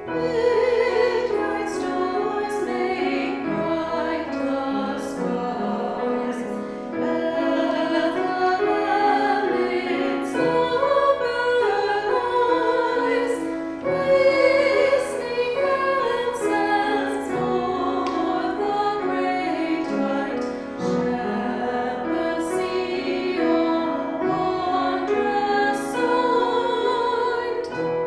Midnight stars make bright the skies, and the lamp somber lies, glistening incense o'er the great light. Shepherds see a wondrous sight.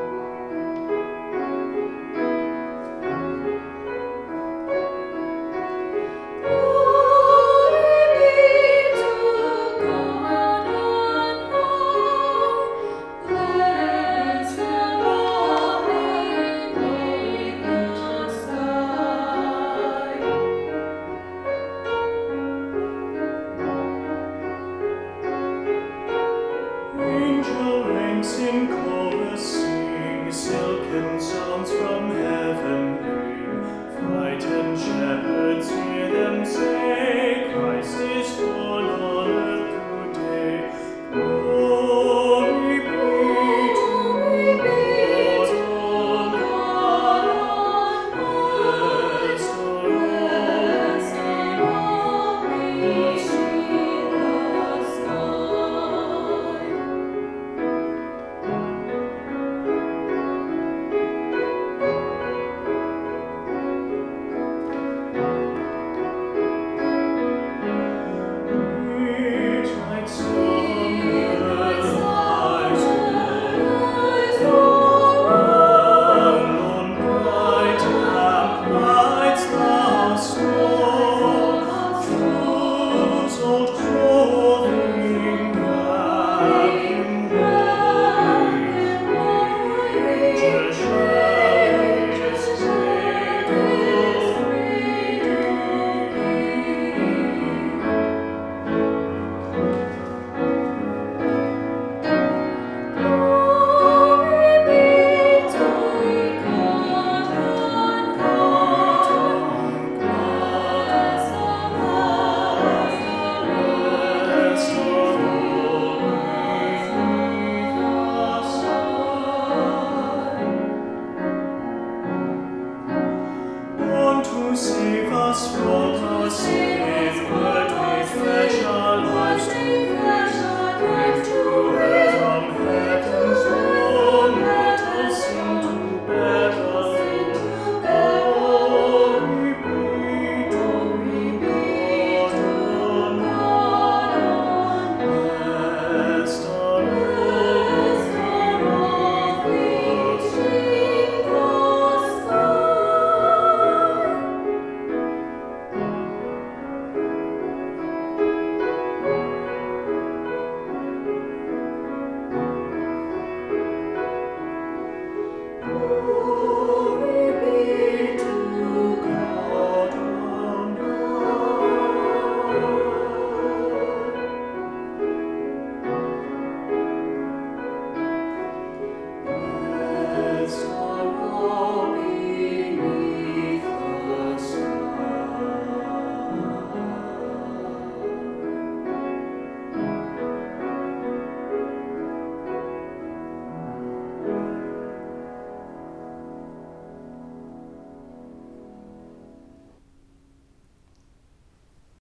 Angel ranks in chorus sing, silken sounds from heaven ring. Frightened shepherds hear them say, Christ is born on earth today. Glory be to God on high. Rest on all nations the sky. Midnight sunrise lies unknown bright lamp lights the storm. Truth's old clothing wrap him glory. Angel shepherds cradle Glory be to God on high. Bless the rest on all beneath the sun. Born to save us from our sin, word made flesh our lives to give to earth from heaven's throne, mortal sin to bear alone. Glory be to God on high. Rest on all beneath the sky.